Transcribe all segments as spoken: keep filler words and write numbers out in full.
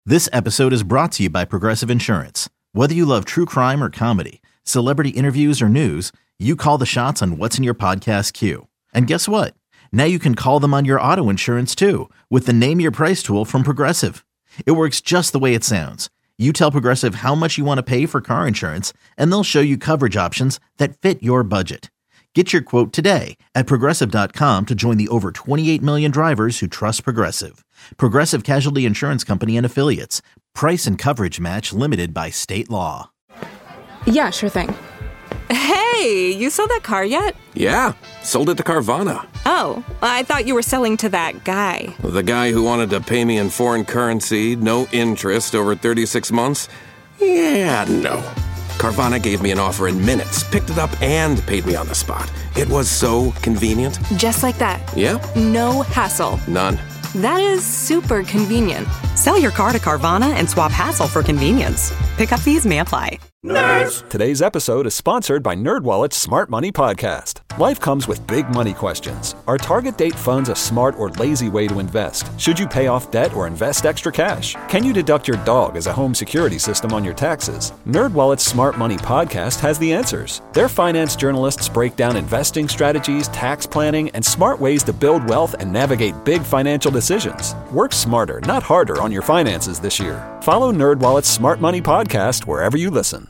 This episode is brought to you by Progressive Insurance. Whether you love true crime or comedy, celebrity interviews or news, you call the shots on what's in your podcast queue. And guess what? Now you can call them on your auto insurance too with the Name Your Price tool from Progressive. It works just the way it sounds. You tell Progressive how much you want to pay for car insurance, and they'll show you coverage options that fit your budget. Get your quote today at Progressive dot com to join the over twenty-eight million drivers who trust Progressive. Progressive Casualty Insurance Company and Affiliates. Price and coverage match limited by state law. Yeah, sure thing. Hey, you sold that car yet? Yeah, sold it to Carvana. Oh, I thought you were selling to that guy. The guy who wanted to pay me in foreign currency, no interest, over thirty-six months? Yeah, no. Carvana gave me an offer in minutes, picked it up, and paid me on the spot. It was so convenient. Just like that. Yeah? No hassle. None. That is super convenient. Sell your car to Carvana and swap hassle for convenience. Pickup fees may apply. Nerds! Today's episode is sponsored by NerdWallet's Smart Money Podcast. Life comes with big money questions. Are target date funds a smart or lazy way to invest? Should you pay off debt or invest extra cash? Can you deduct your dog as a home security system on your taxes? NerdWallet's Smart Money Podcast has the answers. Their finance journalists break down investing strategies, tax planning, and smart ways to build wealth and navigate big financial decisions. Work smarter, not harder on your finances this year. Follow NerdWallet's Smart Money Podcast wherever you listen.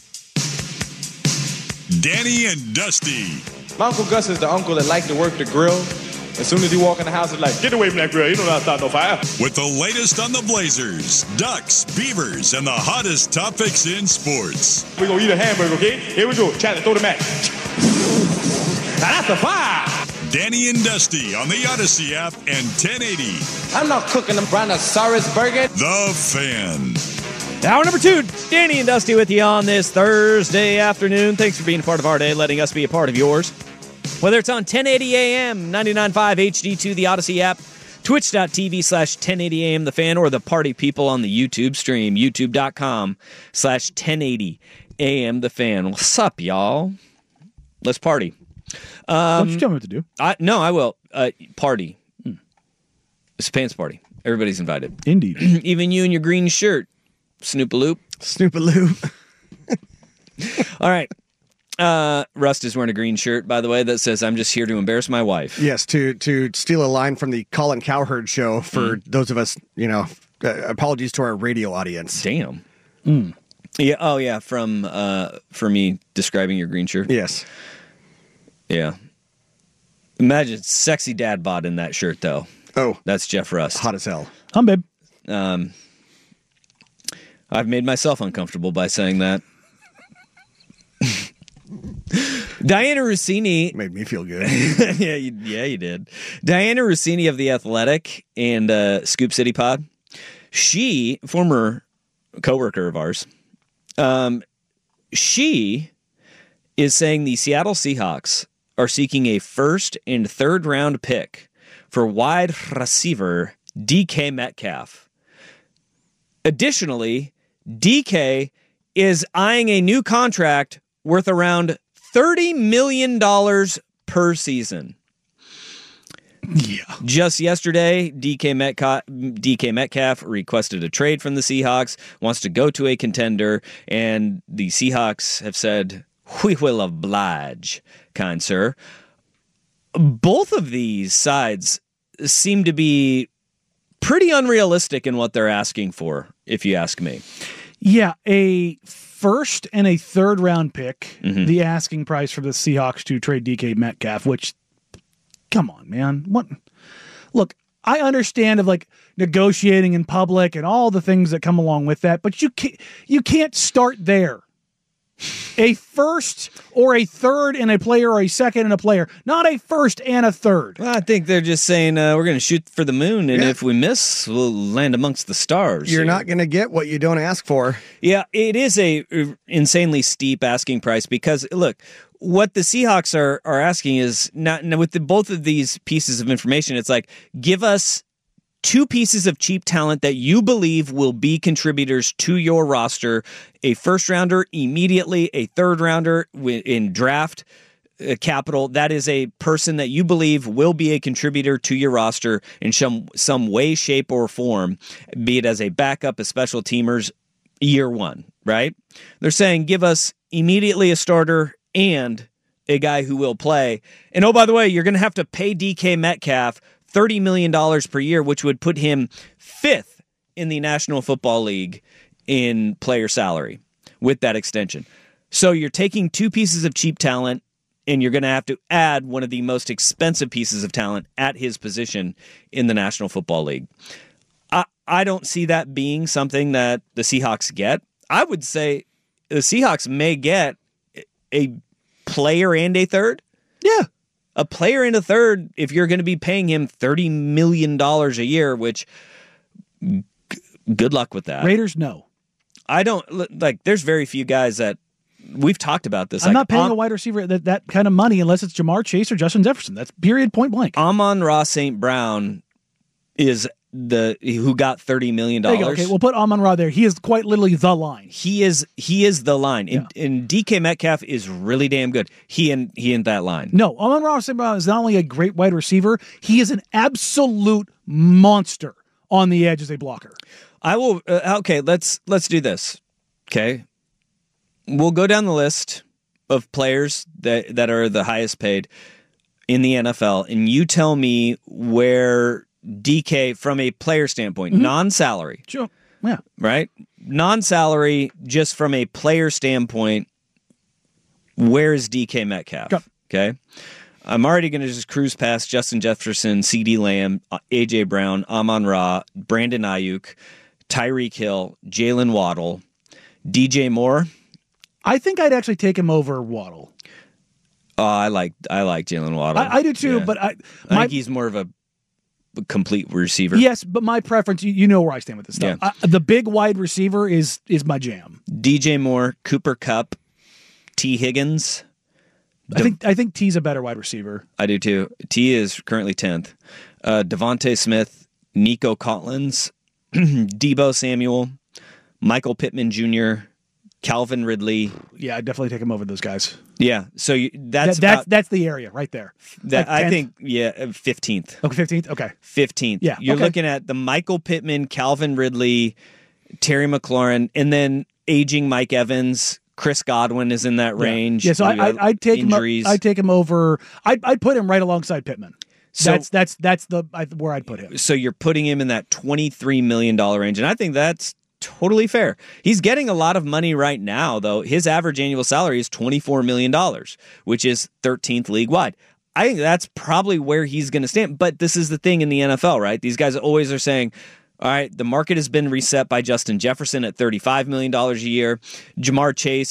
Danny and Dusty. My Uncle Gus is the uncle that likes to work the grill. As soon as he walk in the house, he's like, get away from that grill. You don't know how to start no fire. With the latest on the Blazers, Ducks, Beavers, and the hottest topics in sports. We're going to eat a hamburger, okay? Here we go. Chandler, throw the match. Now that's a fire. Danny and Dusty on the Odyssey app and ten eighty. I'm not cooking a brontosaurus burger. The Fan. Hour number two, Danny and Dusty with you on this Thursday afternoon. Thanks for being a part of our day, letting us be a part of yours. Whether it's on ten eighty A M, ninety-nine point five H D two, the Odyssey app, twitch.tv slash 1080 AM, The Fan, or the party people on the YouTube stream, youtube.com slash 1080 AM, The Fan. What's up, y'all? Let's party. Um, Don't you tell me what to do. I, no, I will. Uh, party. Hmm. It's a pants party. Everybody's invited. Indeed. Even you in your green shirt. Snoop-a-loop. Snoop-a-loop. All right. Uh, Rust is wearing a green shirt, by the way, that says, I'm just here to embarrass my wife. Yes, to to steal a line from the Colin Cowherd show for mm. those of us, you know, uh, apologies to our radio audience. Damn. Mm. Yeah. Oh, yeah. From, uh, for me describing your green shirt. Yes. Yeah. Imagine sexy dad bod in that shirt, though. Oh. That's Jeff Rust. Hot as hell. I'm babe. Um, I've made myself uncomfortable by saying that. Diana Rossini made me feel good. yeah, you, yeah, you did. Diana Rossini of The Athletic and uh, Scoop City Pod. She, former coworker of ours, um, she is saying the Seattle Seahawks are seeking a first and third round pick for wide receiver D K Metcalf. Additionally, D K is eyeing a new contract worth around thirty million dollars per season. Yeah. Just yesterday, D K Metcalf, D K Metcalf requested a trade from the Seahawks, wants to go to a contender, and the Seahawks have said, we will oblige, kind sir. Both of these sides seem to be pretty unrealistic in what they're asking for, if you ask me. Yeah, a first and a third round pick, mm-hmm. the asking price for the Seahawks to trade D K Metcalf, which, come on, man. What? Look, I understand of like negotiating in public and all the things that come along with that, but you can't, you can't start there. A first or a third and a player or a second and a player, not a first and a third. Well, I think they're just saying uh, we're going to shoot for the moon, and yeah. if we miss, we'll land amongst the stars. You're here. not going to get what you don't ask for. Yeah, it is a insanely steep asking price because, look, what the Seahawks are are asking is not with the, both of these pieces of information. It's like, give us two pieces of cheap talent that you believe will be contributors to your roster, a first rounder immediately, a third rounder in draft uh, capital, that is a person that you believe will be a contributor to your roster in some some way, shape, or form, be it as a backup, a special teamers, year one, right? They're saying give us immediately a starter and a guy who will play. And oh, by the way, you're going to have to pay D K Metcalf thirty million dollars per year, which would put him fifth in the National Football League in player salary with that extension. So you're taking two pieces of cheap talent, and you're going to have to add one of the most expensive pieces of talent at his position in the National Football League. I, I don't see that being something that the Seahawks get. I would say the Seahawks may get a player and a third. Yeah. A player and a third if you're going to be paying him thirty million dollars a year, which g- good luck with that. Raiders, no. I don't, like, there's very few guys that, we've talked about this. I'm like, not paying um, a wide receiver that, that kind of money unless it's Jamar Chase or Justin Jefferson. That's period, point blank. Amon-Ra Saint Brown is the who got thirty million dollars. There you go. Okay, we'll put Amon-Ra there. He is quite literally the line. He is he is the line. Yeah. And, and D K Metcalf is really damn good. He and he in that line. No, Amon-Ra Saint Brown is not only a great wide receiver, he is an absolute monster on the edge as a blocker. I will uh, okay, let's let's do this. Okay. We'll go down the list of players that, that are the highest paid in the N F L, and you tell me where D K, from a player standpoint, mm-hmm. non-salary. Sure. Yeah. Right? Non-salary, just from a player standpoint, where is D K Metcalf? Go. Okay. I'm already going to just cruise past Justin Jefferson, CeeDee Lamb, A J Brown, Amon-Ra, Brandon Ayuk, Tyreek Hill, Jalen Waddle, D J Moore. I think I'd actually take him over Waddle. Oh, I like I like Jalen Waddle. I, I do too, yeah. but I, I my, think he's more of a complete receiver. Yes, but my preference, you, you know where I stand with this stuff. Yeah. I, the big wide receiver is is my jam. D J Moore, Cooper Kupp, T. Higgins. I think I think T's a better wide receiver. I do too. T is currently tenth. Uh, Devontae Smith, Nico Collins, Deebo Samuel, Michael Pittman Junior, Calvin Ridley. Yeah, I'd definitely take him over those guys. Yeah, so you, that's that, that's about, that's the area right there. That like I think, yeah, fifteenth. Okay, fifteenth. Okay, fifteenth. Yeah, you're okay. looking at the Michael Pittman, Calvin Ridley, Terry McLaurin, and then aging Mike Evans. Chris Godwin is in that range. Yeah, yeah so I, I, I'd take injuries. him. I'd take him over. I'd, I'd put him right alongside Pittman. So, that's that's that's the I, where I'd put him. So you're putting him in that twenty-three million dollars range, and I think that's totally fair. He's getting a lot of money right now, though. His average annual salary is twenty-four million dollars, which is thirteenth league-wide. I think that's probably where he's going to stand. But this is the thing in the N F L, right? These guys always are saying, all right, the market has been reset by Justin Jefferson at thirty-five million dollars a year. Jamar Chase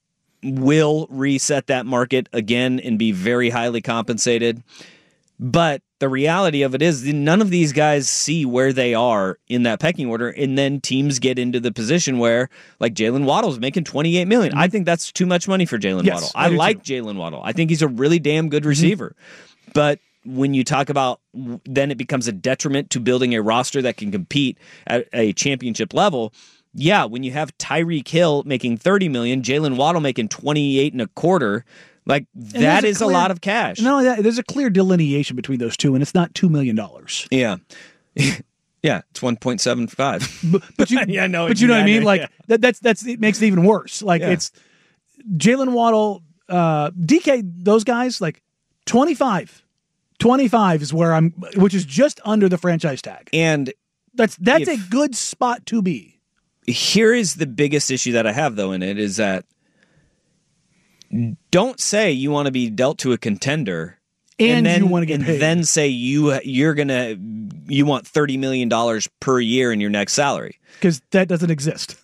will reset that market again and be very highly compensated. But the reality of it is none of these guys see where they are in that pecking order, and then teams get into the position where, like, Jalen Waddle's making twenty-eight million dollars. Mm-hmm. I think that's too much money for Jalen yes, Waddle. I, I like Jalen Waddle. I think he's a really damn good receiver. Mm-hmm. But when you talk about, then it becomes a detriment to building a roster that can compete at a championship level. Yeah, when you have Tyreek Hill making thirty million dollars, Jalen Waddle making twenty-eight and a quarter, like, that is a, clear, a lot of cash. Not only that, there's a clear delineation between those two, and it's not two million dollars. Yeah. Yeah, it's one point seven five. But, but you, yeah, no, but you know what I mean? Yeah. Like, that, that's, that's, it makes it even worse. Like, yeah. it's Jalen Waddle, uh, D K, those guys, like, twenty-five. twenty-five is where I'm, which is just under the franchise tag. And that's, that's if, a good spot to be. Here is the biggest issue that I have, though, in it, is that don't say you want to be dealt to a contender and, and then, you want to get and paid. then say you you're gonna you want thirty million dollars per year in your next salary, because that doesn't exist.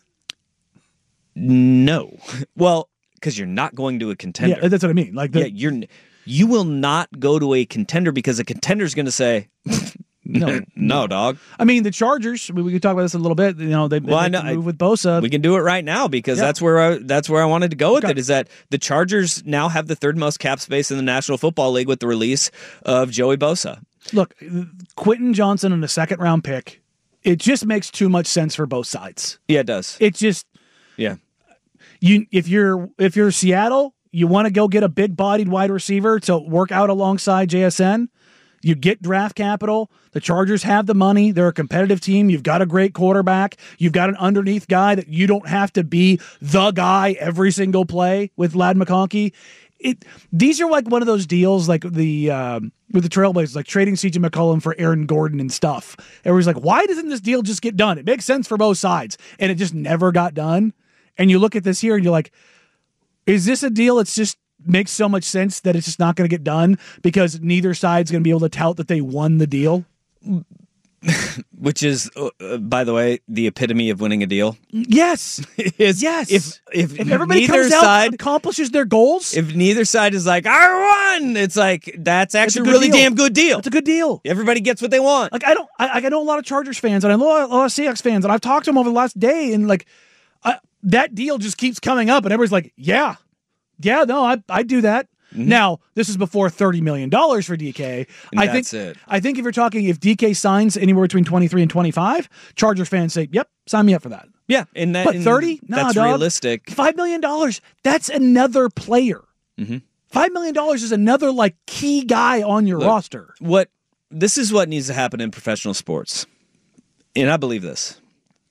No, well, because you're not going to a contender. Yeah, that's what I mean. Like, the, yeah, you're you will not go to a contender because a contender is going to say. No, no, dog. I mean, the Chargers. We, we could talk about this a little bit. You know, they, well, they I know, move with Bosa. We can do it right now because yeah. that's where I, that's where I wanted to go with okay. it. Is that the Chargers now have the third most cap space in the National Football League with the release of Joey Bosa. Look, Quentin Johnson and a second round pick. It just makes too much sense for both sides. Yeah, it does. It just yeah. You if you're if you're Seattle, You want to go get a big-bodied wide receiver to work out alongside J S N? You get draft capital. The Chargers have the money. They're a competitive team. You've got a great quarterback. You've got an underneath guy that you don't have to be the guy every single play with Ladd McConkey. It these are like one of those deals like the um, with the Trailblazers, like trading C J McCollum for Aaron Gordon and stuff. Everybody's like, why doesn't this deal just get done? It makes sense for both sides, and it just never got done. And you look at this here, and you're like, is this a deal that's just makes so much sense that it's just not going to get done because neither side's going to be able to tout that they won the deal? Which is, uh, by the way, the epitome of winning a deal. Yes, is yes. If if, if everybody neither comes out side accomplishes their goals, if neither side is like I won, it's like that's actually a really deal. damn good deal. It's a good deal. Everybody gets what they want. Like I don't, I, I know a lot of Chargers fans and I know a lot of Seahawks fans, and I've talked to them over the last day, and like I, that deal just keeps coming up, and everybody's like, yeah, yeah, no, I I do that. Mm-hmm. Now, this is before thirty million dollars for D K. And I that's think, it. I think if you're talking, if D K signs anywhere between twenty-three and twenty-five, Chargers fans say, yep, sign me up for that. Yeah. And that, but and thirty? Nah, that's dog. realistic. five million dollars, that's another player. Mm-hmm. five million dollars is another like key guy on your Look, roster. What This is what needs to happen in professional sports. And I believe this.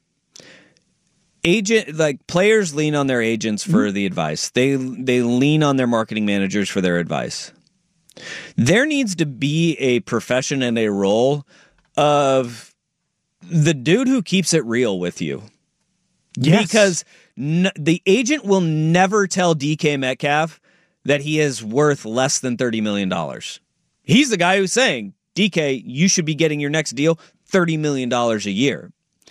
Agent like players lean on their agents for mm-hmm. the advice. They they lean on their marketing managers for their advice. There needs to be a profession and a role of the dude who keeps it real with you. Yes. Because n- the agent will never tell D K Metcalf that he is worth less than thirty million dollars. He's the guy who's saying, D K, you should be getting your next deal thirty million dollars a year.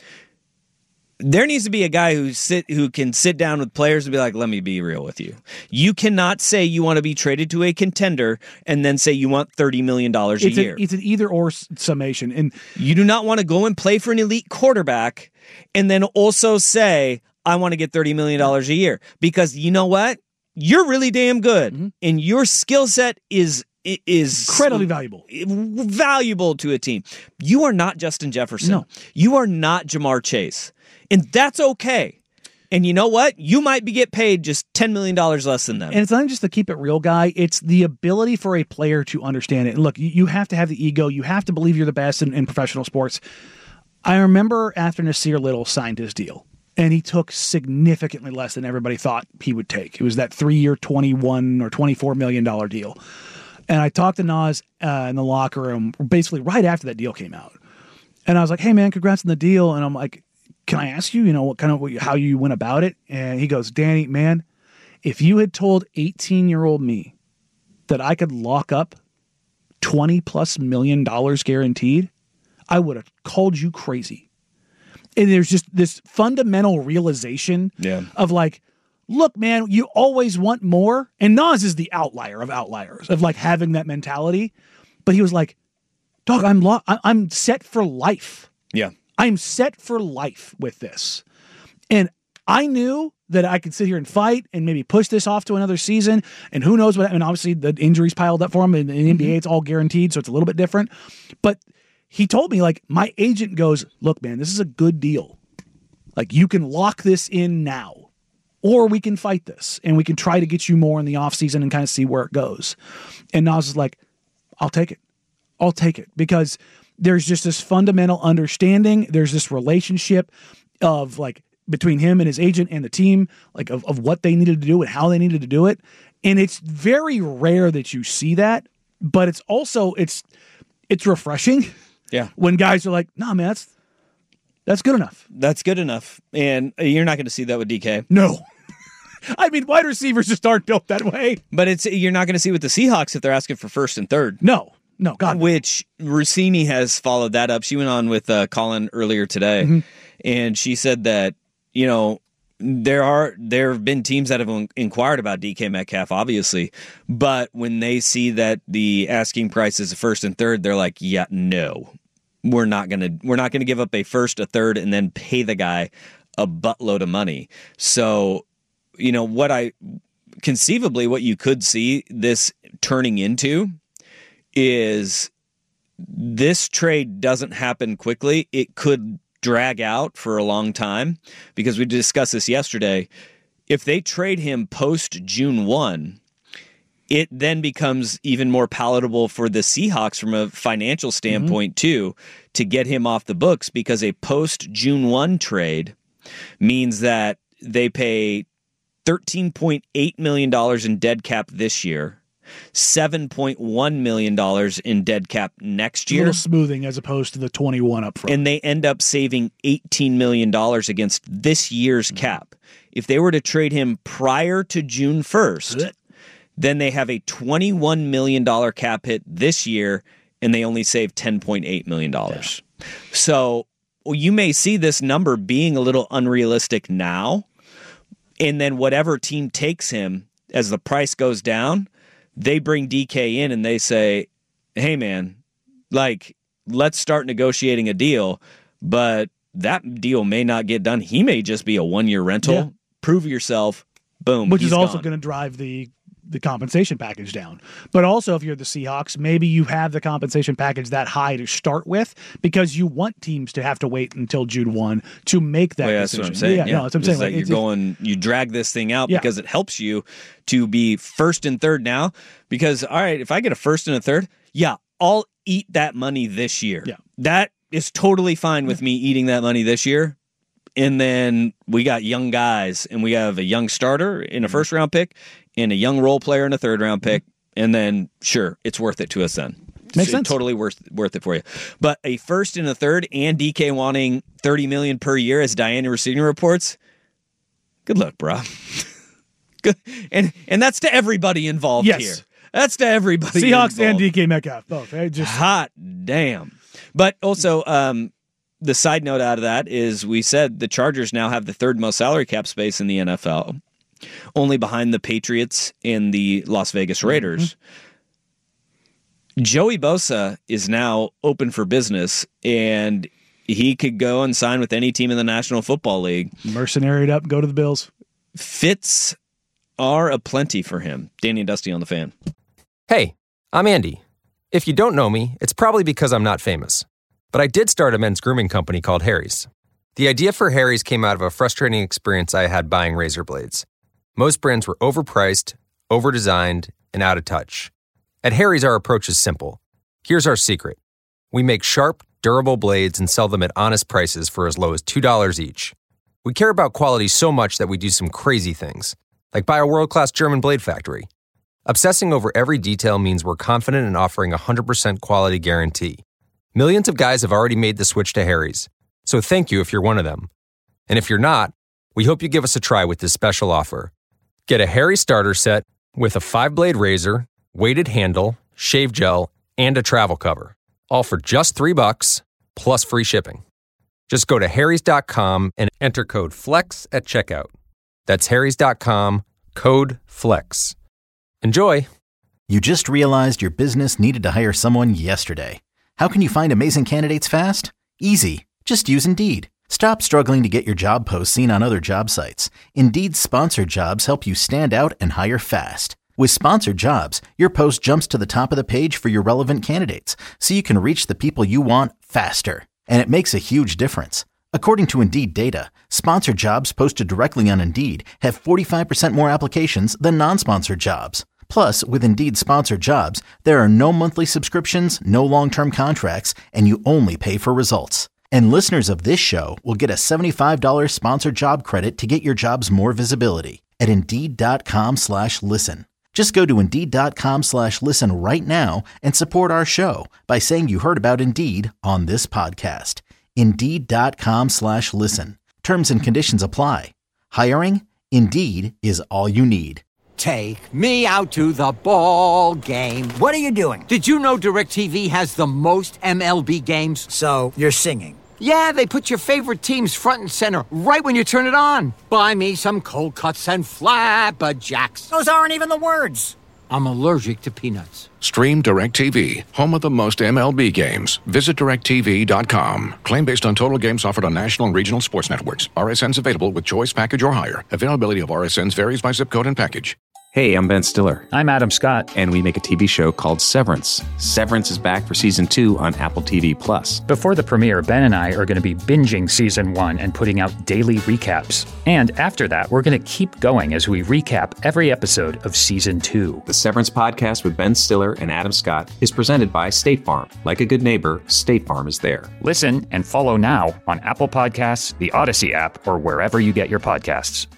There needs to be a guy who sit who can sit down with players and be like, let me be real with you. You cannot say you want to be traded to a contender and then say you want thirty million dollars a it's year. A, it's an either-or summation. And you do not want to go and play for an elite quarterback and then also say, I want to get thirty million dollars a year. Because you know what? You're really damn good. Mm-hmm. And your skill set is is incredibly valuable. Valuable to a team. You are not Justin Jefferson. No. You are not Jamar Chase. And that's okay. And you know what? You might be get paid just ten million dollars less than them. And it's not just the keep it real guy. It's the ability for a player to understand it. And look, you have to have the ego. You have to believe you're the best in, in professional sports. I remember after Nasir Little signed his deal, and he took significantly less than everybody thought he would take. It was that three-year, twenty-one or twenty-four million dollars deal. And I talked to Nas uh, in the locker room basically right after that deal came out. And I was like, hey, man, congrats on the deal. And I'm like, can I ask you, you know, what kind of how you went about it? And he goes, Danny, man, if you had told eighteen-year-old me that I could lock up twenty plus million dollars guaranteed, I would have called you crazy. And there's just this fundamental realization yeah. of like, look, man, you always want more. And Nas is the outlier of outliers of like having that mentality. But he was like, dog, I'm lo- I'm set for life. Yeah. I'm set for life with this. And I knew that I could sit here and fight and maybe push this off to another season. And who knows what, I mean, obviously the injuries piled up for him. In the mm-hmm. N B A, it's all guaranteed, so it's a little bit different. But he told me, like, my agent goes, look, man, this is a good deal. Like, you can lock this in now, or we can fight this, and we can try to get you more in the offseason and kind of see where it goes. And Nas is like, I'll take it. I'll take it. Because there's just this fundamental understanding. There's this relationship of like between him and his agent and the team, like of, of what they needed to do and how they needed to do it. And it's very rare that you see that, but it's also, it's, it's refreshing. Yeah. When guys are like, nah, man, that's, that's good enough. That's good enough. And you're not going to see that with D K. No. I mean, wide receivers just aren't built that way. But it's, you're not going to see with the Seahawks if they're asking for first and third. No. No, God. Which Rossini has followed that up. She went on with uh, Colin earlier today, mm-hmm. and she said that, you know, there are there have been teams that have inquired about D K Metcalf, obviously, but when they see that the asking price is a first and third, they're like, yeah, no, we're not gonna we're not gonna give up a first, a third, and then pay the guy a buttload of money. So, you know, what I conceivably what you could see this turning into is this trade doesn't happen quickly. It could drag out for a long time because we discussed this yesterday. if they trade him post June first, it then becomes even more palatable for the Seahawks from a financial standpoint, mm-hmm. too, to get him off the books, because a post June first trade means that they pay thirteen point eight million dollars in dead cap this year, seven point one million dollars in dead cap next year. A little smoothing as opposed to the twenty-one up front. And they end up saving eighteen million dollars against this year's mm-hmm. cap. If they were to trade him prior to June first, then they have a twenty-one million dollars cap hit this year, and they only save ten point eight million dollars. Yeah. So well, you may see this number being a little unrealistic now, and then whatever team takes him, as the price goes down, they bring D K in and they say, hey, man, like, let's start negotiating a deal, but that deal may not get done. He may just be a one-year rental. Yeah. Prove yourself. Boom. Which is also gone. going to drive the the compensation package down. But also, if you're the Seahawks, maybe you have the compensation package that high to start with, because you want teams to have to wait until June first to make that well, yeah, that's decision. What I'm saying. Yeah, yeah. no, that's what I'm saying. Like, like you're going, you drag this thing out yeah. because it helps you to be first and third now. Because, all right, if I get a first and a third, yeah, I'll eat that money this year. Yeah. That is totally fine with me eating that money this year. And then we got young guys, and we have a young starter in a first round pick and a young role player in a third round pick. And then, sure, it's worth it to us then. Makes it's sense. Totally worth worth it for you. But a first and a third, and D K wanting thirty million dollars per year, as Diana Rossini reports, good luck, bro. Good. And and that's to everybody involved yes. here. That's to everybody Seahawks involved. and D K Metcalf, both. Right? Just hot damn. But also, um, the side note out of that is we said the Chargers now have the third most salary cap space in the N F L, only behind the Patriots and the Las Vegas Raiders. Mm-hmm. Joey Bosa is now open for business, and he could go and sign with any team in the National Football League. Mercenaried up and go to the Bills. Fits are aplenty for him. Danny and Dusty on the Fan. Hey, I'm Andy. If you don't know me, it's probably because I'm not famous. But I did start a men's grooming company called Harry's. The idea for Harry's came out of a frustrating experience I had buying razor blades. Most brands were overpriced, overdesigned, and out of touch. At Harry's, our approach is simple. Here's our secret. We make sharp, durable blades and sell them at honest prices for as low as two dollars each. We care about quality so much that we do some crazy things, like buy a world-class German blade factory. Obsessing over every detail means we're confident in offering a one hundred percent quality guarantee. Millions of guys have already made the switch to Harry's, so thank you if you're one of them. And if you're not, we hope you give us a try with this special offer. Get a Harry starter set with a five-blade razor, weighted handle, shave gel, and a travel cover, all for just three bucks plus free shipping. Just go to harrys dot com and enter code FLEX at checkout. That's harrys dot com, code FLEX. Enjoy! You just realized your business needed to hire someone yesterday. How can you find amazing candidates fast? Easy. Just use Indeed. Stop struggling to get your job posts seen on other job sites. Indeed's sponsored jobs help you stand out and hire fast. With sponsored jobs, your post jumps to the top of the page for your relevant candidates, so you can reach the people you want faster. And it makes a huge difference. According to Indeed data, sponsored jobs posted directly on Indeed have forty-five percent more applications than non-sponsored jobs. Plus, with Indeed sponsored jobs, there are no monthly subscriptions, no long-term contracts, and you only pay for results. And listeners of this show will get a seventy-five dollars sponsored job credit to get your jobs more visibility at Indeed.com slash listen. Just go to Indeed.com slash listen right now and support our show by saying you heard about Indeed on this podcast. Indeed.com slash listen. Terms and conditions apply. Hiring? Indeed is all you need. Take me out to the ball game. What are you doing? Did you know DirecTV has the most M L B games? So, you're singing? Yeah, they put your favorite teams front and center right when you turn it on. Buy me some cold cuts and flapjacks. Those aren't even the words. I'm allergic to peanuts. Stream DirecTV, home of the most M L B games. Visit direct T V dot com. Claim based on total games offered on national and regional sports networks. R S Ns available with choice package or higher. Availability of R S Ns varies by zip code and package. Hey, I'm Ben Stiller. I'm Adam Scott. And we make a T V show called Severance. Severance is back for season two on Apple T V Plus. Before the premiere, Ben and I are going to be binging season one and putting out daily recaps. And after that, we're going to keep going as we recap every episode of season two. The Severance podcast with Ben Stiller and Adam Scott is presented by State Farm. Like a good neighbor, State Farm is there. Listen and follow now on Apple Podcasts, the Odyssey app, or wherever you get your podcasts.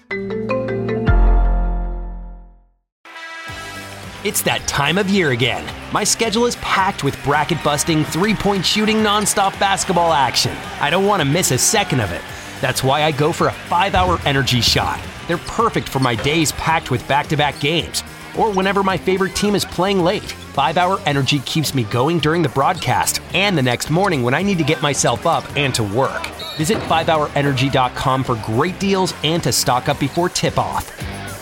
It's that time of year again. My schedule is packed with bracket-busting, three-point shooting, nonstop basketball action. I don't want to miss a second of it. That's why I go for a five-hour energy shot. They're perfect for my days packed with back-to-back games, or whenever my favorite team is playing late. five-hour energy keeps me going during the broadcast and the next morning when I need to get myself up and to work. Visit five hour energy dot com for great deals and to stock up before tip-off.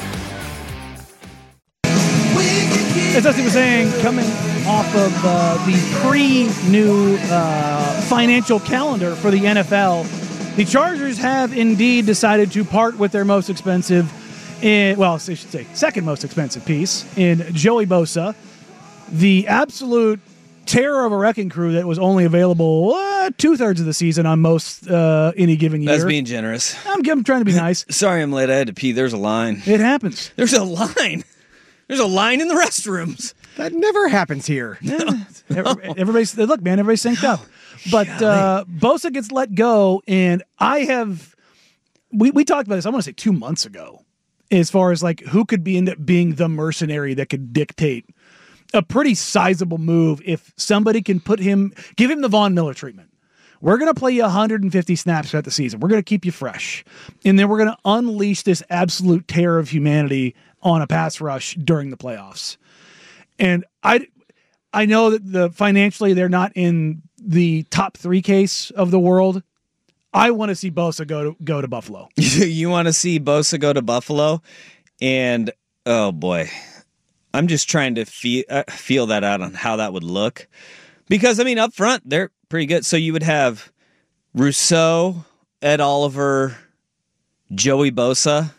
As Dusty was saying, coming off of uh, the pre-new uh, financial calendar for the N F L, the Chargers have indeed decided to part with their most expensive, in, well, I should say second most expensive piece in Joey Bosa, the absolute terror of a wrecking crew that was only available uh, two-thirds of the season on most uh, any given year. That's being generous. I'm, I'm trying to be nice. Sorry I'm late. I had to pee. There's a line. It happens. There's a line. There's a line in the restrooms. That never happens here. Yeah. Everybody's look, man. Everybody's synced up. But uh, Bosa gets let go, and I have we we talked about this. I want to say two months ago, as far as like who could be end up being the mercenary that could dictate a pretty sizable move if somebody can put him, give him the Von Miller treatment. We're going to play you one hundred fifty snaps throughout the season. We're going to keep you fresh, and then we're going to unleash this absolute terror of humanity on a pass rush during the playoffs. And I, I know that the financially they're not in the top three case of the world. I want to see Bosa go to go to Buffalo. You want to see Bosa go to Buffalo, and oh boy, I'm just trying to feel uh, feel that out on how that would look, because I mean up front they're pretty good. So you would have Rousseau, Ed Oliver, Joey Bosa.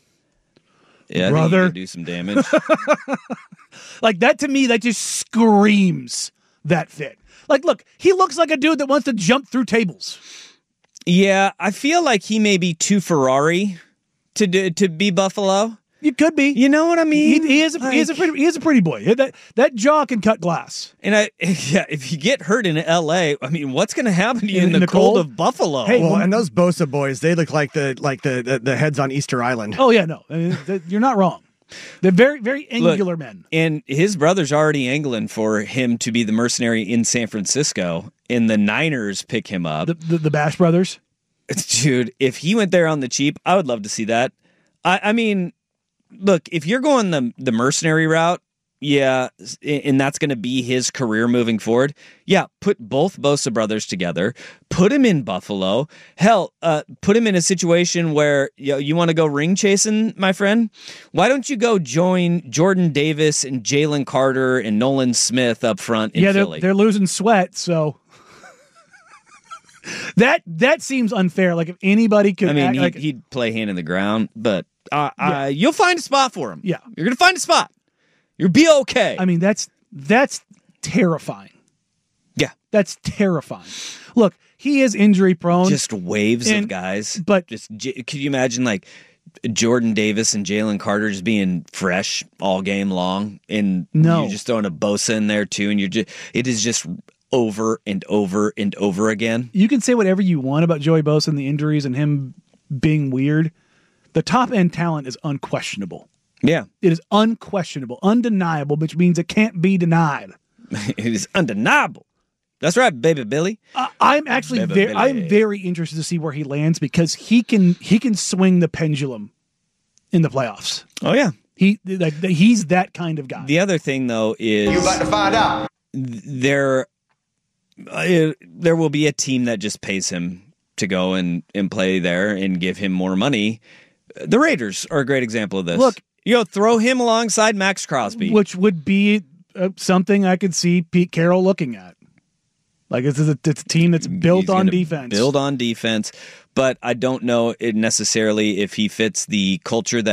Yeah, brother, I think you could do some damage. Like that to me, that just screams that fit. Like, look, he looks like a dude that wants to jump through tables. Yeah, I feel like he may be too Ferrari to do, to be Buffalo. You could be. You know what I mean? He, he is. A, like, he is a pretty. He is a pretty boy. That that jaw can cut glass. And I, yeah, if you get hurt in L A, I mean, what's going to happen to you in, in the, the cold, cold of Buffalo? Hey, well, and those Bosa boys, they look like the like the the, the heads on Easter Island. Oh yeah, no, I mean, you're not wrong. They're very very angular Look, men. And his brother's already angling for him to be the mercenary in San Francisco, and the Niners pick him up. The the, the Bash brothers. Dude, if he went there on the cheap, I would love to see that. I, I mean. Look, if you're going the the mercenary route, yeah, and that's going to be his career moving forward, yeah, put both Bosa brothers together, put him in Buffalo, hell, uh, put him in a situation where you know, you want to go ring chasing, my friend? Why don't you go join Jordan Davis and Jalen Carter and Nolan Smith up front in yeah, Philly? They're, they're losing sweat, so... that that seems unfair. Like if anybody could... I mean, act he, like, he'd play hand in the ground, but... Uh, Yeah. uh, you'll find a spot for him. Yeah. You're going to find a spot. You'll be okay. I mean, that's that's terrifying. Yeah. That's terrifying. Look, he is injury prone. Just waves and, of guys. But just could you imagine like Jordan Davis and Jalen Carter just being fresh all game long, and no. you're just throwing a Bosa in there too, and you're just it is just over and over and over again. You can say whatever you want about Joey Bosa and the injuries and him being weird. The top end talent is unquestionable. Yeah. It is unquestionable, undeniable, which means it can't be denied. It is undeniable. That's right, baby Billy. Uh, I'm actually Baby very, Billy. I'm very interested to see where he lands because he can he can swing the pendulum in the playoffs. Oh yeah, he like he's that kind of guy. The other thing though is you about to find out. There, uh, there will be a team that just pays him to go and and play there and give him more money. The Raiders are a great example of this. Look, you know, throw him alongside Max Crosby, which would be uh, something I could see Pete Carroll looking at. Like this is a, it's a team that's built He's on gonna defense. Build on defense, but I don't know it necessarily if he fits the culture that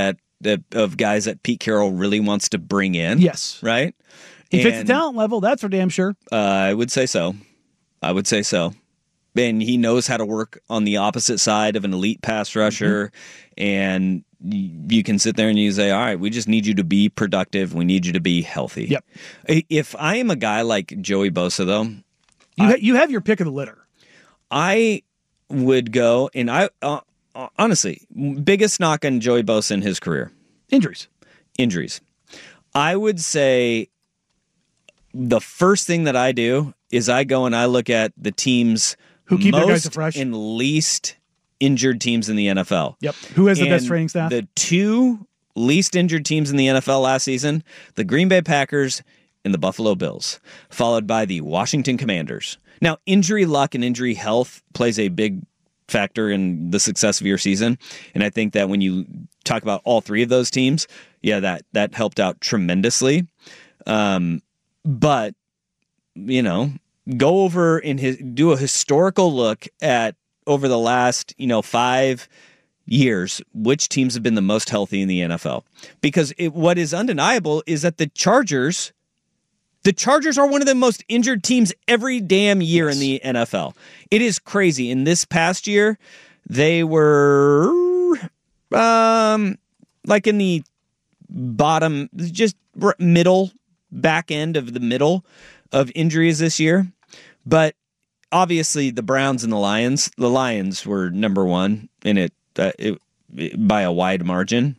that, of guys that Pete Carroll really wants to bring in. Yes. Right? If and, it's the talent level, that's for damn sure. Uh, I would say so. I would say so. And he knows how to work on the opposite side of an elite pass rusher. Mm-hmm. And you can sit there and you say, all right, we just need you to be productive. We need you to be healthy. Yep. If I am a guy like Joey Bosa, though, you, I, ha- you have your pick of the litter. I would go, and I uh, honestly, biggest knock on Joey Bosa in his career. Injuries. Injuries. I would say the first thing that I do is I go and I look at the teams who keep their guys most fresh and least injured teams in the N F L. Yep. Who has the and best training staff? The two least injured teams in the N F L last season, the Green Bay Packers and the Buffalo Bills, followed by the Washington Commanders. Now, injury luck and injury health plays a big factor in the success of your season. And I think that when you talk about all three of those teams, yeah, that, that helped out tremendously. Um, but, you know, go over in his, do a historical look at over the last, you know, five years, which teams have been the most healthy in the N F L. Because it, what is undeniable is that the Chargers, the Chargers are one of the most injured teams every damn year yes. in the N F L. It is crazy. In this past year, they were um, like in the bottom, just middle, back end of the middle of injuries this year. But obviously the Browns and the Lions, the Lions were number one in it, uh, it, it by a wide margin.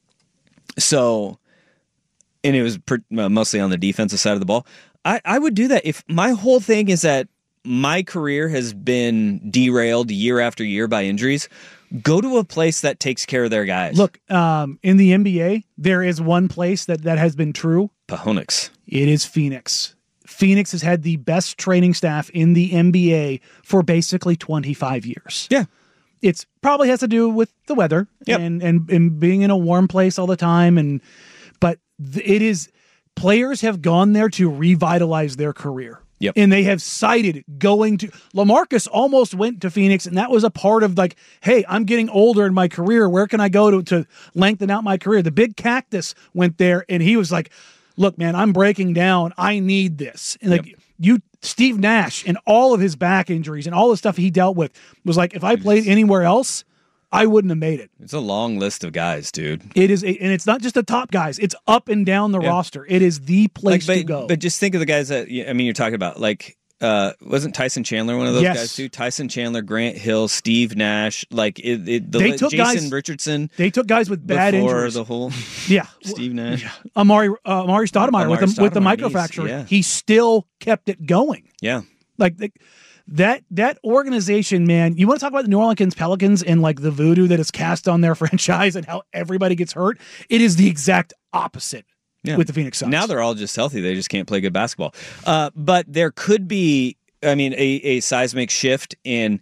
So, and it was per, uh, mostly on the defensive side of the ball. I, I would do that if my whole thing is that my career has been derailed year after year by injuries. Go to a place that takes care of their guys. Look, um, in the N B A, there is one place that, that has been true. Pahonix. It is Phoenix. Phoenix has had the best training staff in the N B A for basically twenty-five years. Yeah. It's probably has to do with the weather yep. and, and, and being in a warm place all the time. And, but th- it is, players have gone there to revitalize their career. Yep. And they have cited going to LaMarcus almost went to Phoenix, and that was a part of like, hey, I'm getting older in my career. Where can I go to, to lengthen out my career? The Big Cactus went there, and he was like, look, man, I'm breaking down. I need this. And like yep. you, Steve Nash, and all of his back injuries and all the stuff he dealt with was like, if I played anywhere else, I wouldn't have made it. It's a long list of guys, dude. It is, a, and it's not just the top guys. It's up and down the yeah. roster. It is the place like, but, to go. But just think of the guys that, I mean, you're talking about, like, uh, wasn't Tyson Chandler one of those yes. guys too? Tyson Chandler, Grant Hill, Steve Nash, like it, it, the they took Jason guys, Richardson. They took guys with bad before injuries. the whole yeah, Steve Nash, yeah. Amari uh, Amari Stoudemire Amari with the, Stoudemire, with the microfracture. Yeah. He still kept it going. Yeah, like the, that that organization, man. You want to talk about the New Orleans Pelicans and like the voodoo that is cast on their franchise and how everybody gets hurt? It is the exact opposite. Yeah. With the Phoenix Suns. Now they're all just healthy. They just can't play good basketball. Uh, but there could be, I mean, a, a seismic shift in,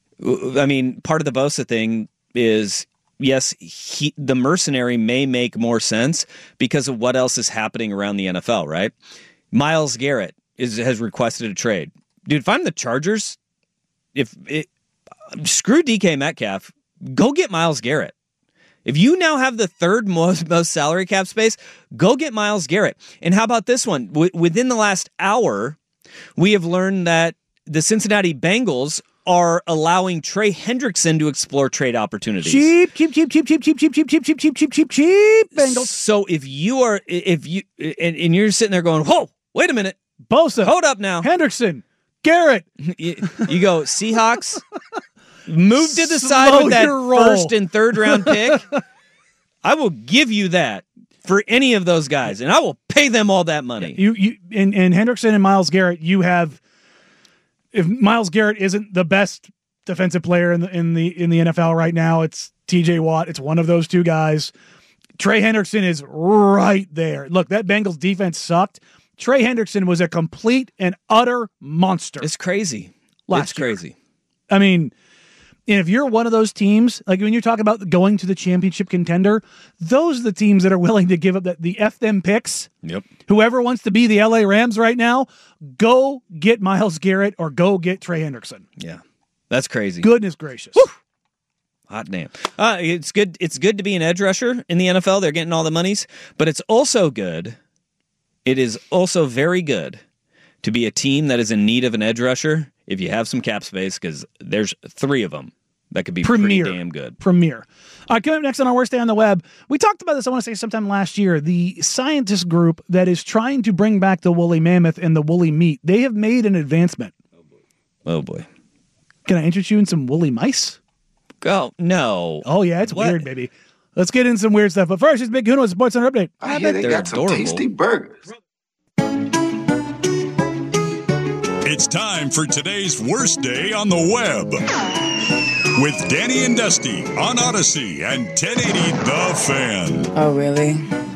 I mean, part of the Bosa thing is, yes, he, the mercenary may make more sense because of what else is happening around the N F L, right? Myles Garrett is has requested a trade. Dude, if I'm the Chargers, if it, screw D K Metcalf, go get Myles Garrett. If you now have the third most, most salary cap space, go get Myles Garrett. And how about this one? W- within the last hour, we have learned that the Cincinnati Bengals are allowing Trey Hendrickson to explore trade opportunities. Cheap, cheap, cheap, cheap, cheap, cheap, cheap, cheap, cheap, cheap, cheap, cheap, cheap, cheap, Bengals. So if you are, if you, and, and you're sitting there going, whoa, wait a minute. Bosa. Hold up now. Hendrickson. Garrett. You, you go, Seahawks. Move to the side Slow with that your roll. first and third round pick. I will give you that for any of those guys, and I will pay them all that money. You, you, and, and Hendrickson and Myles Garrett, you have. If Myles Garrett isn't the best defensive player in the in the in the N F L right now, it's T J Watt. It's one of those two guys. Trey Hendrickson is right there. Look, that Bengals defense sucked. Trey Hendrickson was a complete and utter monster. It's crazy. Last it's crazy. Year. I mean. And if you're one of those teams, like when you're talking about going to the championship contender, those are the teams that are willing to give up the, the F them picks. Yep. Whoever wants to be the L A Rams right now, go get Myles Garrett or go get Trey Hendrickson. Yeah. That's crazy. Goodness gracious. Woo! Hot damn. Uh, it's good. It's good to be an edge rusher in the N F L. They're getting all the monies, but it's also good. It is also very good to be a team that is in need of an edge rusher if you have some cap space, because there's three of them that could be Premier. pretty damn good. Premier. All right, coming up next on our Worst Day on the Web, we talked about this, I want to say, sometime last year. The scientist group that is trying to bring back the woolly mammoth and the woolly meat, they have made an advancement. Oh, boy. Can I interest you in some woolly mice? Oh, no. Oh, yeah, it's What? weird, baby. Let's get into some weird stuff. But first, it's Big Kuno with Sports Center Update. I hear they got some tasty burgers. It's time for today's Worst Day on the Web with Danny and Dusty on Odyssey and ten eighty The Fan. Oh, really?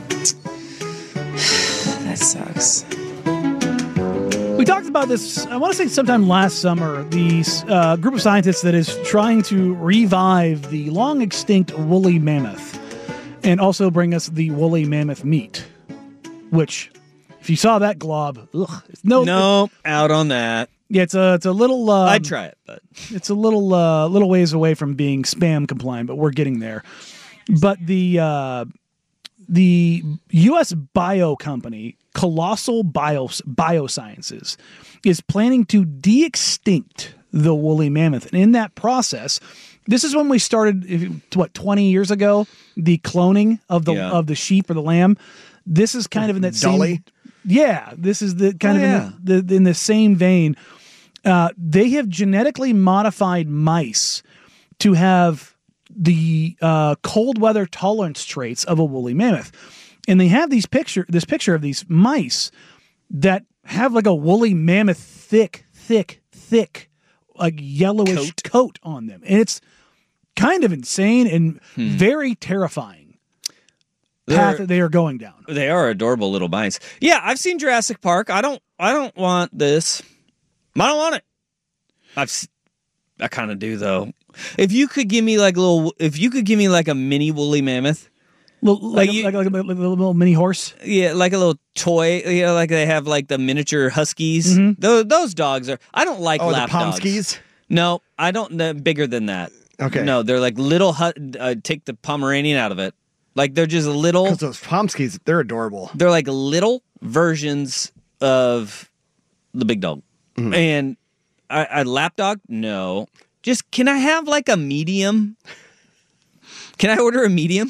That sucks. We talked about this, I want to say sometime last summer, the uh, group of scientists that is trying to revive the long extinct woolly mammoth and also bring us the woolly mammoth meat, which, if you saw that glob, ugh, it's no, no, out on that. Yeah, it's a it's a little. Um, I'd try it, but it's a little uh, little ways away from being spam compliant, but we're getting there. But the uh, the U S bio company Colossal Bio, Biosciences is planning to de-extinct the woolly mammoth, and in that process, this is when we started. if- What twenty years ago, the cloning of the Yeah. of the sheep or the lamb. This is kind of in that Dolly? same. Yeah, this is the kind Oh, of yeah. in, the, the, in the same vein. Uh, they have genetically modified mice to have the uh, cold weather tolerance traits of a woolly mammoth, and they have these picture this picture of these mice that have like a woolly mammoth thick, thick, thick, like yellowish coat, coat on them, and it's kind of insane and Hmm. very terrifying path They're- that they are going down. They are adorable little mice. Yeah, I've seen Jurassic Park. I don't. I don't want this. I don't want it. I've. s- I kind of do though. If you could give me like little, if you could give me like a mini woolly mammoth, Little, like, Like you- like, like, like a little, little mini horse. yeah, like a little toy, you know, like they have like the miniature huskies. Mhm. Those, those dogs are. I don't like Oh, the lap dogs. Pomskis? No, I don't. They're bigger than that. Okay. No, they're like little. hu- Uh, take the Pomeranian out of it. Like they're just little. Because those Pomskis, they're adorable. They're like little versions of the big dog. Mm-hmm. And I, I lapdog? No. Just can I have like a medium? Can I order a medium?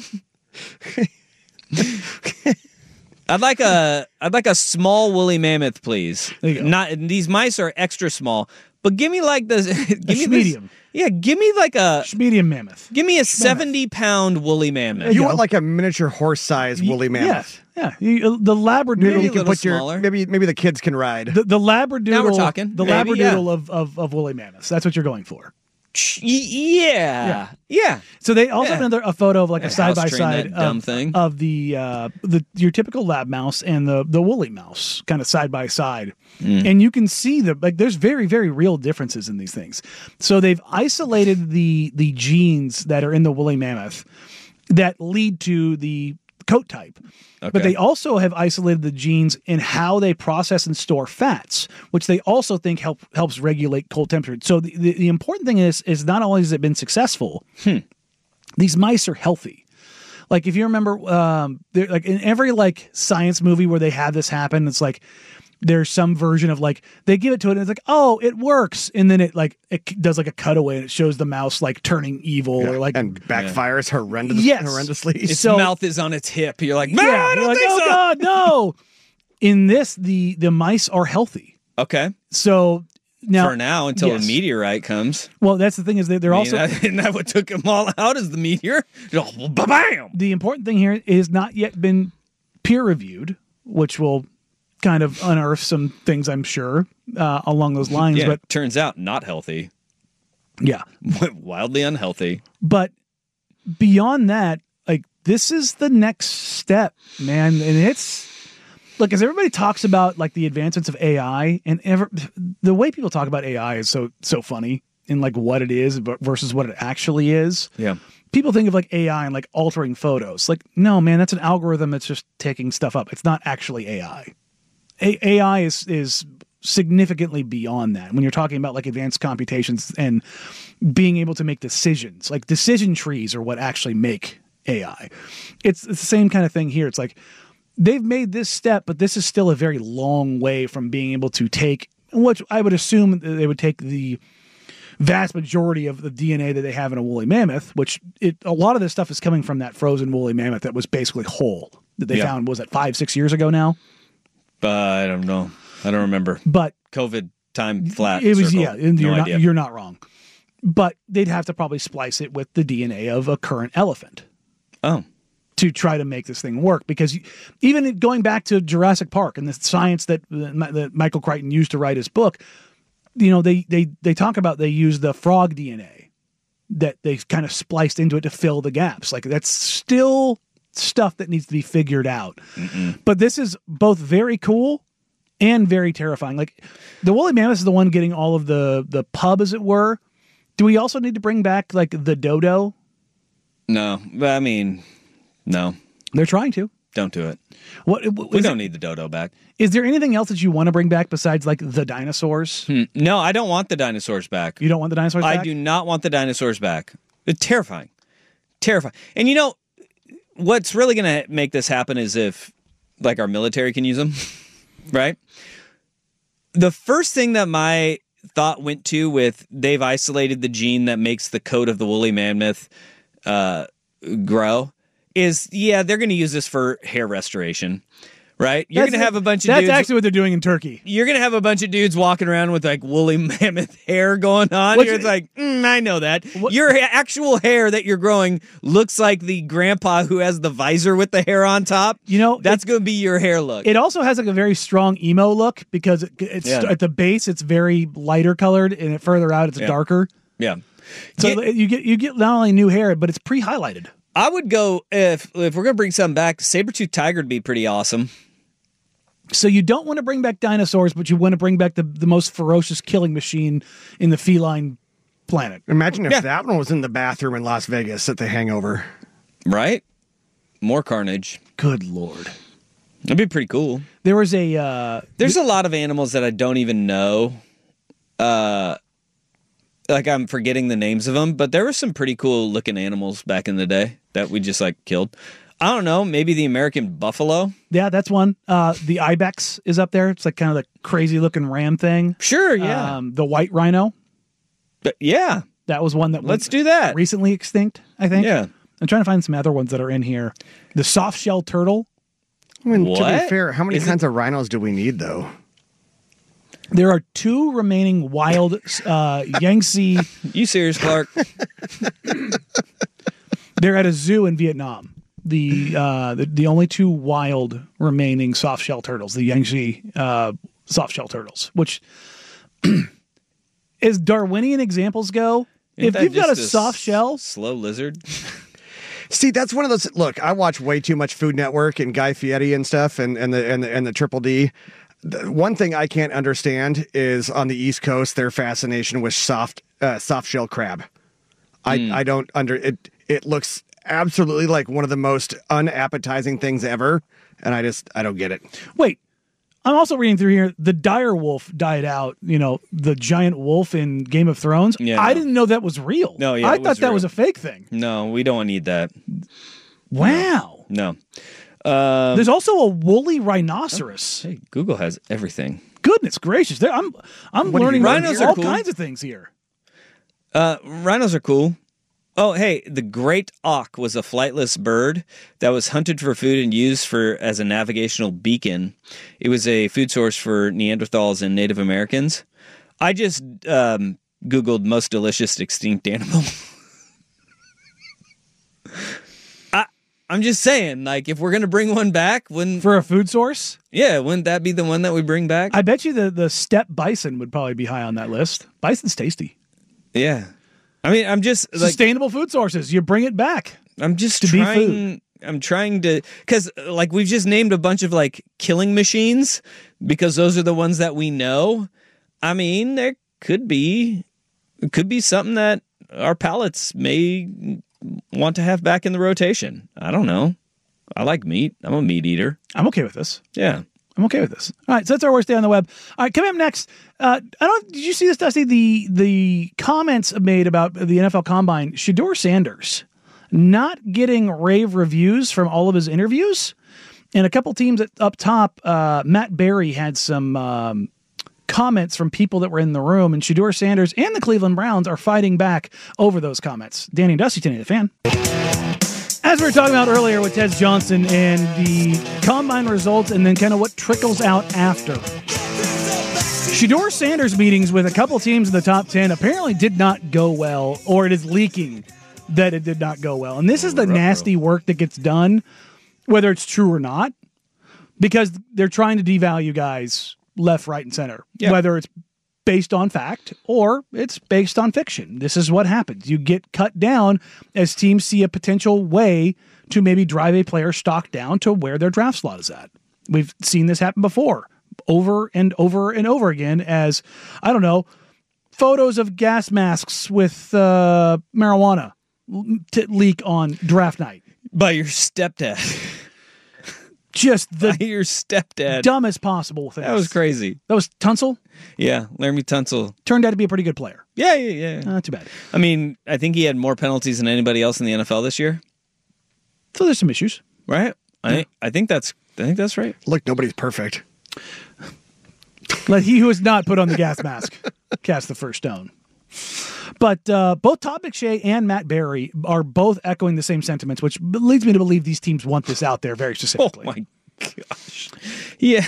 I'd like a I'd like a small woolly mammoth, please. Not these mice are extra small, but give me like the give me medium. This, yeah, give me like a medium mammoth. Give me a seventy pound woolly mammoth. You want like a miniature horse-sized woolly mammoth. Yeah, you, the labradoodle. Maybe you a can little put your smaller. maybe maybe the kids can ride. The, the labradoodle. Now we're talking. The Maybe, labradoodle yeah. of, of of woolly mammoths. That's what you're going for. Yeah, yeah. So they also Yeah. have another a photo of like a And side by house train side that dumb of, thing. of the uh, the your typical lab mouse and the the woolly mouse kind of side by side, Mm. and you can see the like there's very very real differences in these things. So they've isolated the the genes that are in the woolly mammoth that lead to the coat type. Okay. But they also have isolated the genes in how they process and store fats, which they also think help helps regulate cold temperature. So the, the, the important thing is is not only has it been successful, these mice are healthy. Like if you remember, um, they're like in every like science movie where they have this happen, it's like there's some version of like they give it to it and it's like, oh, it works, and then it like it does like a cutaway and it shows the mouse like turning evil or like and backfires horrendous, Yes. horrendously. Its So- mouth is on its hip. You're like, man, yeah, I you're don't like, think oh so. god, no. In this, the the mice are healthy. Okay. So now For now, until yes. a meteorite comes. Well, that's the thing is that they're I mean, also that- isn't that what took them all out? Is the meteor? Oh, ba-bam! the important thing here is not yet been peer reviewed, which will kind of unearth some things, I'm sure, uh, along those lines. Yeah, But turns out not healthy. yeah, Wildly unhealthy. but beyond that, like this is the next step, man, and it's. Look, as everybody talks about like the advancements of A I, and ever the way people talk about A I is so so funny in like what it is versus what it actually is. Yeah. People think of like A I and like altering photos. Like, no, man, that's an algorithm that's just taking stuff up. It's not actually A I. A- AI is is significantly beyond that. When you're talking about like advanced computations and being able to make decisions, like decision trees are what actually make A I. It's, it's the same kind of thing here. It's like they've made this step, but this is still a very long way from being able to take, which I would assume they would take the vast majority of the D N A that they have in a woolly mammoth, which it, a lot of this stuff is coming from that frozen woolly mammoth that was basically whole that they Yeah. found, was it five, six years ago now? Uh, I don't know. I don't remember. But COVID time flat. it was, circle. yeah, and No you're, not, idea. you're not wrong. But they'd have to probably splice it with the D N A of a current elephant. Oh. To try to make this thing work. Because you, even going back to Jurassic Park and the science that, that Michael Crichton used to write his book, you know, they, they, they talk about they use the frog D N A that they kind of spliced into it to fill the gaps. Like that's still stuff that needs to be figured out. Mm-mm. But this is both very cool and very terrifying. Like the woolly mammoth is the one getting all of the, the pub, as it were. Do we also need to bring back like the dodo? No, but I mean, no. They're trying to. Don't do it. What we don't need the dodo back. Is there anything else that you want to bring back besides like the dinosaurs? Hmm. No, I don't want the dinosaurs back. You don't want the dinosaurs I back? do not want the dinosaurs back. It's terrifying. Terrifying. And you know, what's really going to make this happen is if like our military can use them, right? The first thing that my thought went to with they've isolated the gene that makes the coat of the woolly mammoth uh, grow is, yeah, they're going to use this for hair restoration, right? You're going to have a bunch of That's dudes. actually what they're doing in Turkey. You're going to have a bunch of dudes walking around with like woolly mammoth hair going on. What's- It's like, mm, I know that. Your ha- actual hair that you're growing looks like the grandpa who has the visor with the hair on top. You know, that's going to be your hair look. It also has like a very strong emo look because it, it's Yeah. at the base it's very lighter colored and further out it's Yeah. darker. Yeah. So you get you get not only new hair but it's pre-highlighted. I would go, if if we're going to bring something back, saber-tooth tiger would be pretty awesome. So you don't want to bring back dinosaurs, but you want to bring back the, the most ferocious killing machine in the feline planet. Imagine if Yeah. that one was in the bathroom in Las Vegas at the Hangover. Right? More carnage. Good Lord. That'd be pretty cool. There was a... Uh, There's a lot of animals that I don't even know. Uh, like I'm forgetting the names of them, but there were some pretty cool looking animals back in the day that we just like killed. I don't know, maybe the American buffalo. Yeah, that's one. Uh, the ibex is up there. It's like kind of the crazy looking ram thing. Sure, yeah. Um, the white rhino. But yeah. That was one that Let's was do that. recently extinct, I think. Yeah. I'm trying to find some other ones that are in here. The soft shell turtle. I mean, to What? be fair, how many Is it- kinds of rhinos do we need, though? There are two remaining wild uh, Yangtze. You serious, Clark? They're at a zoo in Vietnam. The, uh, the the only two wild remaining soft shell turtles, the Yangtze uh, soft shell turtles, which, as Darwinian examples go, Isn't if that you've got a just soft shell, slow lizard. See, that's one of those. Look, I watch way too much Food Network and Guy Fieri and stuff, and and the and the, and the Triple D. The one thing I can't understand is on the East Coast their fascination with soft uh, soft shell crab. I Mm. I don't under it. It looks absolutely like one of the most unappetizing things ever, and I just I don't get it. wait. I'm also reading through here. The dire wolf died out. You know, the giant wolf in Game of Thrones. Yeah, I no. didn't know that was real. No, yeah, I it thought was that real. was a fake thing. No, we don't need that. Wow. No. Um, There's also a woolly rhinoceros. Hey, Google has everything. Goodness gracious! There, I'm I'm What do you learning mean? Rhinos are all cool. kinds of things here. Uh, rhinos are cool. Oh, hey, the great auk was a flightless bird that was hunted for food and used for as a navigational beacon. It was a food source for Neanderthals and Native Americans. I just um, Googled most delicious extinct animal. I, I'm just saying, like, if we're going to bring one back, wouldn't... For a food source? Yeah, wouldn't that be the one that we bring back? I bet you the, the steppe bison would probably be high on that list. Bison's tasty. Yeah. I mean, I'm just... like Sustainable food sources. You bring it back. I'm just to be trying. food. I'm trying to, because like we've just named a bunch of like killing machines because those are the ones that we know. I mean, there could be, it could be something that our palates may want to have back in the rotation. I don't know. I like meat. I'm a meat eater. I'm okay with this. Yeah. I'm okay with this. All right, so that's our worst day on the web. All right, coming up next, uh, I don't. Did you see this, Dusty? The the comments made about the N F L Combine. Shedeur Sanders not getting rave reviews from all of his interviews, and a couple teams at, up top. Uh, Matt Berry had some um, comments from people that were in the room, and Shedeur Sanders and the Cleveland Browns are fighting back over those comments. Danny and Dusty, Danny the Fan. As we were talking about earlier with Tez Johnson and the combine results and then kind of what trickles out after. Shedeur Sanders' meetings with a couple teams in the top ten apparently did not go well, or it is leaking that it did not go well. And this is the nasty work that gets done, whether it's true or not, because they're trying to devalue guys left, right, and center, yeah. whether it's based on fact or it's based on fiction. This is what happens. You get cut down as teams see a potential way to maybe drive a player stock down to where their draft slot is at. We've seen this happen before, over and over and over again as, I don't know, photos of gas masks with uh, marijuana to leak on draft night. By your stepdad. Just the By your stepdad. dumbest possible thing. That was crazy. That was Tunsil? Yeah, Laramie Tunsil. Turned out to be a pretty good player. Yeah, yeah, yeah. Not too bad. I mean, I think he had more penalties than anybody else in the N F L this year. So there's some issues. Right? I Yeah. I think that's I think that's right. Look, nobody's perfect. Let he who has not put on the gas mask cast the first stone. But uh, both Todd McShay and Matt Berry are both echoing the same sentiments, which leads me to believe these teams want this out there very specifically. Oh, my gosh. He had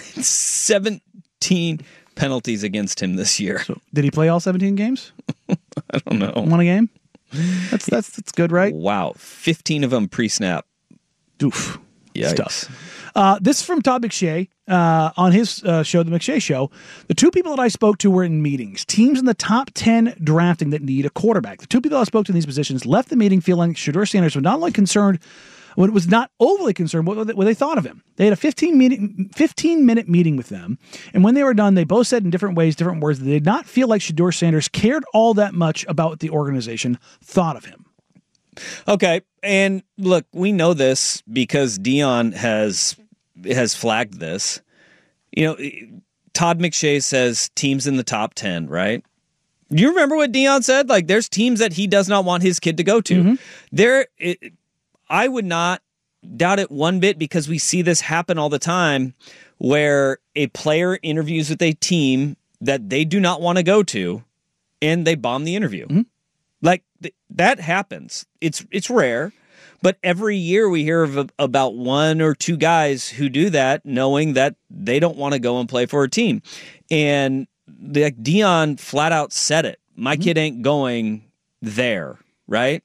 seventeen penalties against him this year. So, did he play all seventeen games? I don't know. One a game? That's that's that's good, right? Wow. fifteen of them pre-snap. Oof. Yikes. Stuff. Uh, this is from Todd McShay uh, on his uh, show, The McShay Show. The two people that I spoke to were in meetings. Teams in the top ten drafting that need a quarterback. The two people I spoke to in these positions left the meeting feeling Shedeur Sanders was not only concerned, when it was not overly concerned what, what they thought of him. They had a fifteen minute meeting with them, and when they were done, they both said in different ways, different words, that they did not feel like Shedeur Sanders cared all that much about what the organization thought of him. Okay, and look, we know this because Dion has has flagged this. You know, Todd McShay says teams in the top ten, right? You remember what Dion said? Like, there's teams that he does not want his kid to go to. Mm-hmm. There, it, I would not doubt it one bit, because we see this happen all the time where a player interviews with a team that they do not want to go to, and they bomb the interview. Mm-hmm. Like, th- that happens. It's it's rare, but every year we hear of a, about one or two guys who do that, knowing that they don't want to go and play for a team. And like Dion flat out said it. My mm-hmm. kid ain't going there, right?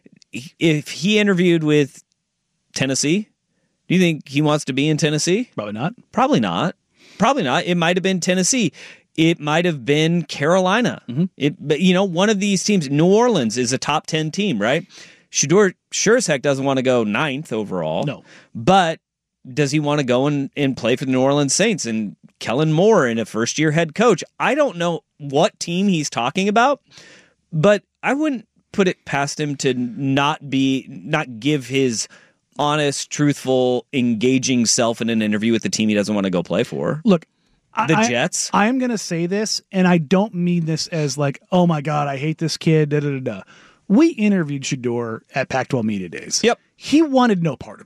If he interviewed with Tennessee, do you think he wants to be in Tennessee? Probably not. Probably not. Probably not. It might have been Tennessee. It might have been Carolina. Mm-hmm. It, but, you know, one of these teams, New Orleans is a top ten team, right? Shedeur sure as heck doesn't want to go ninth overall. No. But does he want to go and, and play for the New Orleans Saints and Kellen Moore in a first-year head coach? I don't know what team he's talking about, but I wouldn't put it past him to not be, not give his honest, truthful, engaging self in an interview with the team he doesn't want to go play for. Look, the I, Jets. I, I am going to say this, and I don't mean this as like, oh my God, I hate this kid. Da, da, da, da. We interviewed Shedeur at Pac twelve Media Days. Yep. He wanted no part of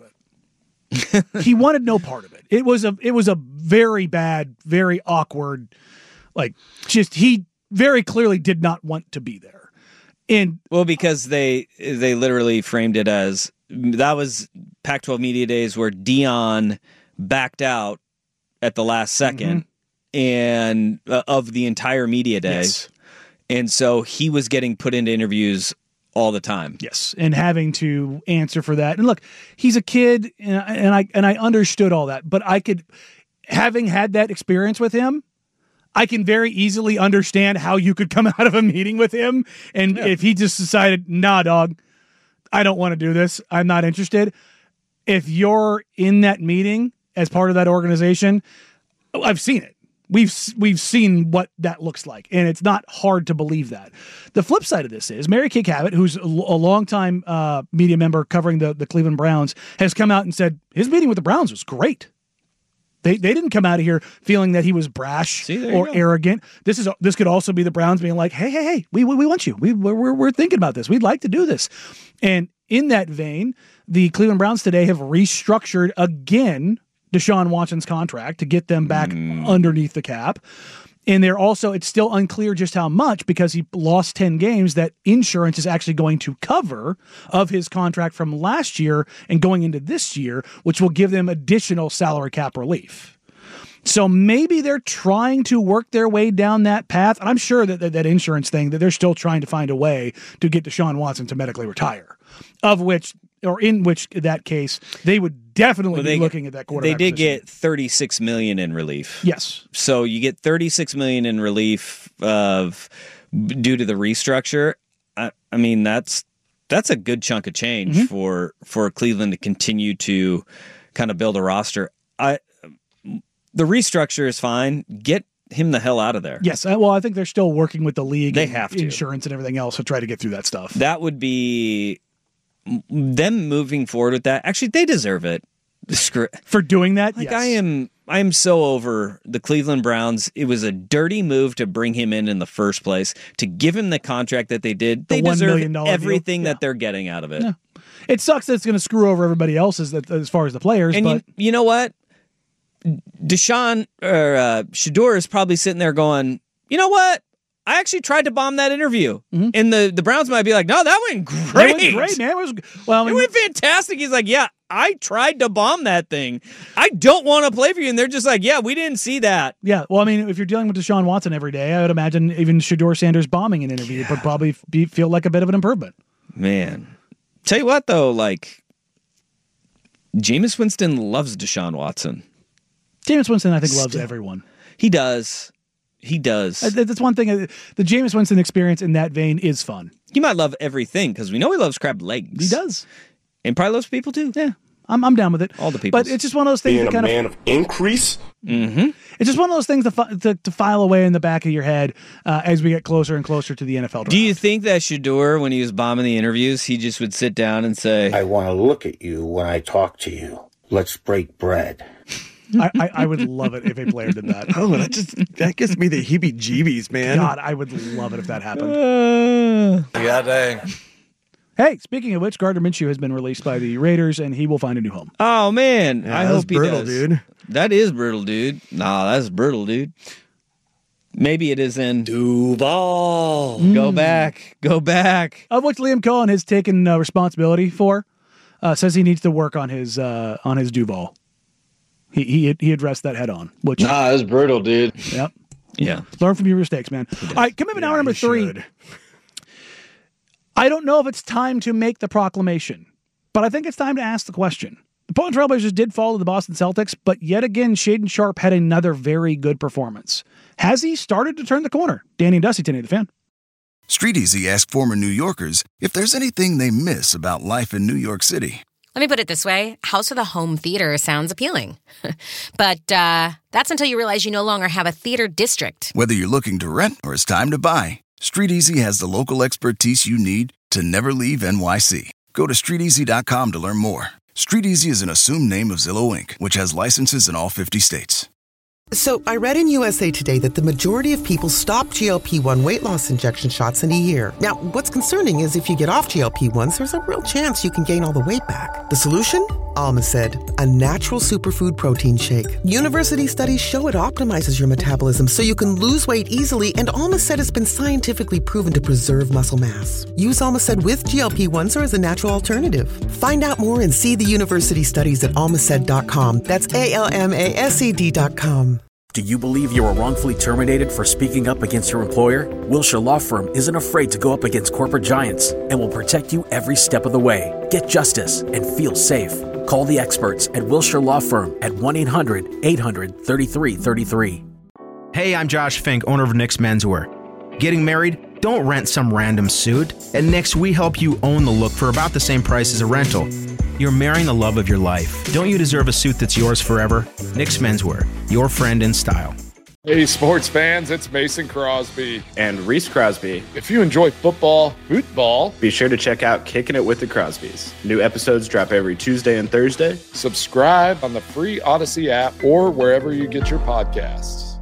it. He wanted no part of it. It was a it was a very bad, very awkward, like just he very clearly did not want to be there. And well, because they they literally framed it as that was Pac twelve Media Days where Dion backed out at the last second. Mm-hmm. And uh, of the entire media day. Yes. And so he was getting put into interviews all the time. Yes. And having to answer for that. And look, he's a kid, and I, and I, and I understood all that, but I could, having had that experience with him, I can very easily understand how you could come out of a meeting with him. And yeah. if he just decided, nah, dog, I don't want to do this, I'm not interested. If you're in that meeting as part of that organization, I've seen it. We've we've seen what that looks like, and it's not hard to believe that. The flip side of this is Mary Kay Cabot, who's a, a longtime uh, media member covering the, the Cleveland Browns, has come out and said his meeting with the Browns was great. They they didn't come out of here feeling that he was brash See, or arrogant. This is this could also be the Browns being like, hey, hey, hey, we we, we want you. We we're, we're we're thinking about this. We'd like to do this. And in that vein, the Cleveland Browns today have restructured again Deshaun Watson's contract to get them back mm. underneath the cap. And they're also, it's still unclear just how much, because he lost ten games, that insurance is actually going to cover of his contract from last year and going into this year, which will give them additional salary cap relief. So maybe they're trying to work their way down that path. And I'm sure that that, that insurance thing, that they're still trying to find a way to get Deshaun Watson to medically retire, of which, or in which that case, they would definitely well, they, be looking at that quarterback They did position. get thirty-six million dollars in relief. Yes. So you get thirty-six million dollars in relief of due to the restructure. I, I mean, that's that's a good chunk of change mm-hmm. for for Cleveland to continue to kind of build a roster. I the restructure is fine. Get him the hell out of there. Yes. Well, I think they're still working with the league. They and have to. Insurance and everything else to try to get through that stuff. That would be them moving forward with that. Actually, they deserve it for doing that. Like yes. I am, I am so over the Cleveland Browns. It was a dirty move to bring him in in the first place, to give him the contract that they did. The they one deserve million dollars everything deal. that they're getting out of it. Yeah. It sucks that it's going to screw over everybody else as, as far as the players. And but you, you know what? Deshaun or uh, Shedeur is probably sitting there going, you know what? I actually tried to bomb that interview. Mm-hmm. And the, the Browns might be like, no, that went great. It went great, man. It was, well, I mean, it went fantastic. He's like, yeah, I tried to bomb that thing. I don't want to play for you. And they're just like, yeah, we didn't see that. Yeah, well, I mean, if you're dealing with Deshaun Watson every day, I would imagine even Shedeur Sanders bombing an interview yeah. would probably be, feel like a bit of an improvement. Man. Tell you what, though, like, Jameis Winston loves Deshaun Watson. Jameis Winston, I think, Still. loves everyone. He does. He does. That's one thing. The Jameis Winston experience in that vein is fun. He might love everything, because we know he loves crab legs. He does. And probably loves people, too. Yeah. I'm I'm down with it. All the people. But it's just one of those things Being that kind a man of, of increase. Mm-hmm. It's just one of those things to, fi- to, to file away in the back of your head uh, as we get closer and closer to the N F L draft. Do you think that Shedeur, when he was bombing the interviews, he just would sit down and say, I want to look at you when I talk to you. Let's break bread. I, I, I would love it if a player did that. Oh, that just that gives me the heebie-jeebies, man. God, I would love it if that happened. Uh, yeah, dang. Hey, speaking of which, Gardner Minshew has been released by the Raiders, and he will find a new home. Oh, man. Yeah, I hope he brutal, does. dude. That is brutal, dude. Nah, that's brutal, dude. Maybe it is in Duval. Mm. Go back. Go back. Of which Liam Cohen has taken uh, responsibility for. Uh, says he needs to work on his uh, on his Duval. He he he addressed that head on. Which nah, that's brutal, dude. Yep. Yeah. Learn from your mistakes, man. All right, coming up in Yeah, hour number you three. should. I don't know if it's time to make the proclamation, but I think it's time to ask the question. The Portland Trailblazers did fall to the Boston Celtics, but yet again, Shaedon Sharpe had another very good performance. Has he started to turn the corner? Danny and Dusty, Danny the Fan. Street Easy asked former New Yorkers if there's anything they miss about life in New York City. Let me put it this way. House of the Home Theater sounds appealing. But uh, that's until you realize you no longer have a theater district. Whether you're looking to rent or it's time to buy, Street Easy has the local expertise you need to never leave N Y C. Go to street easy dot com to learn more. Street Easy is an assumed name of Zillow Incorporated, which has licenses in all fifty states. So I read in U S A Today that the majority of people stop G L P one weight loss injection shots in a year. Now, what's concerning is if you get off G L P ones, there's a real chance you can gain all the weight back. The solution? Alma said, a natural superfood protein shake. University studies show it optimizes your metabolism so you can lose weight easily, and Alma said it's been scientifically proven to preserve muscle mass. Use Alma said with G L P ones or as a natural alternative. Find out more and see the university studies at almased dot com. That's A L M A S E D dot com. Do you believe you were wrongfully terminated for speaking up against your employer? Wilshire Law Firm isn't afraid to go up against corporate giants and will protect you every step of the way. Get justice and feel safe. Call the experts at Wilshire Law Firm at one eight hundred eight hundred thirty-three thirty-three. Hey, I'm Josh Fink, owner of Nick's Menswear. Getting married? Don't rent some random suit. At Nick's, we help you own the look for about the same price as a rental. You're marrying the love of your life. Don't you deserve a suit that's yours forever? Nick's Menswear, your friend in style. Hey, sports fans, it's Mason Crosby. And Reese Crosby. If you enjoy football, football, be sure to check out Kicking It with the Crosbys. New episodes drop every Tuesday and Thursday. Subscribe on the free Odyssey app or wherever you get your podcasts.